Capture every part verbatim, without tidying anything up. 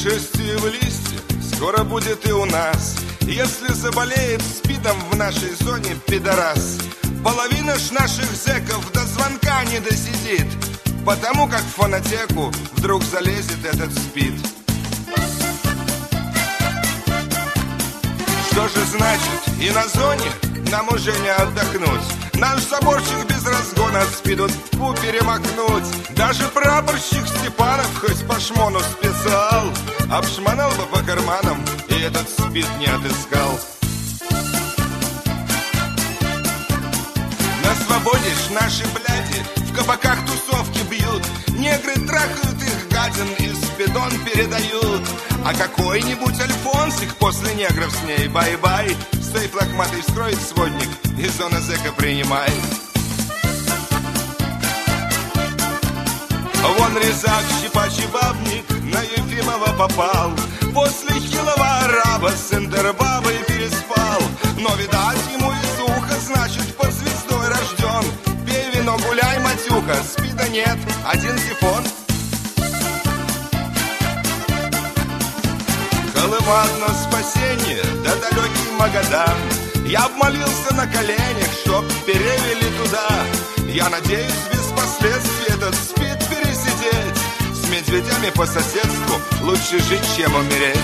шерстью в листья скоро будет и у нас. Если заболеет спидом в нашей зоне пидорас, половина ж наших зэков до звонка не досидит, потому как в фонотеку вдруг залезет этот спид. Что же значит, и на зоне нам уже не отдохнуть? Наш заборчик без разгона от спиду тьфу перемахнуть. Даже прапорщик Степанов хоть по шмону списал, обшмонал бы по карманам и этот спид не отыскал. На свободе ж наши бляди в кабаках тусовки бьют, негры трахают их гадин и спидон передают. А какой-нибудь альфонсик после негров с ней бай-бай, сейф лохматый вскроет сводник и зона зэка принимай. Вон резак, щипачий бабник на Ефимова попал, после хилого араба с интербабой переспал. Но, видать, ему из уха, значит, под звездой рожден. Пей вино, гуляй, матюха, спида нет, один сифон. Колыма одно спасение, да далекий Магадан. Я обмолился на коленях, чтоб перевели туда. Я надеюсь, без последствий этот спид пересидеть. С медведями по соседству лучше жить, чем умереть.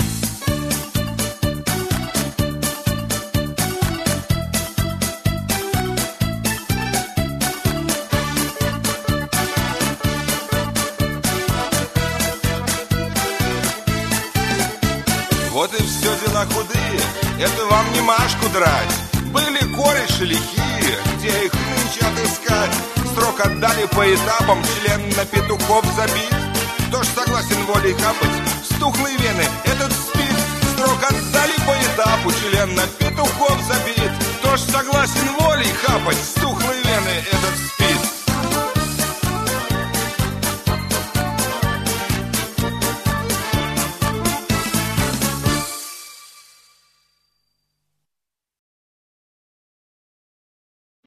Вот и все дела худые, это вам не Машку драть. Были кореши лихие, где их нынче отыскать? Срок отдали по этапам, член на петухов забит. Кто ж согласен волей хапать стухлые вены этот спид? Срок отдали по этапу, член на петухов забит. Кто ж согласен волей хапать стухлые вены этот спид?